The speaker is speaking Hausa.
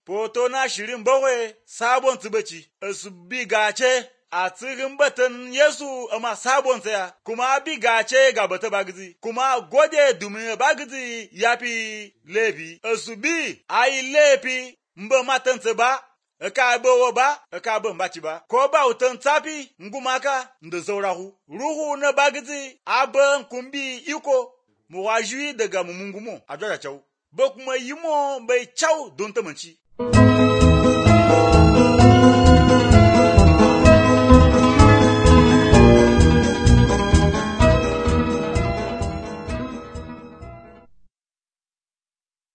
Poto na shirin bakwai sabon tsibaci, su bi gace a tsirin batun Yesu ama sabon tsaya, kuma bi gace ga bata bagizi, kuma gode domin bagizi ya fi laifi, su bi a yi laifi mba matansa ba, ka bawa ba, ka ban baci ba, ko ba wutan tsafi ngumaka da zaurahu, ruhu na bagizi abin kumbi iko, mu wajui daga mumungumo a jora kyau, ba kuma yi mo bai kyau don tamanci.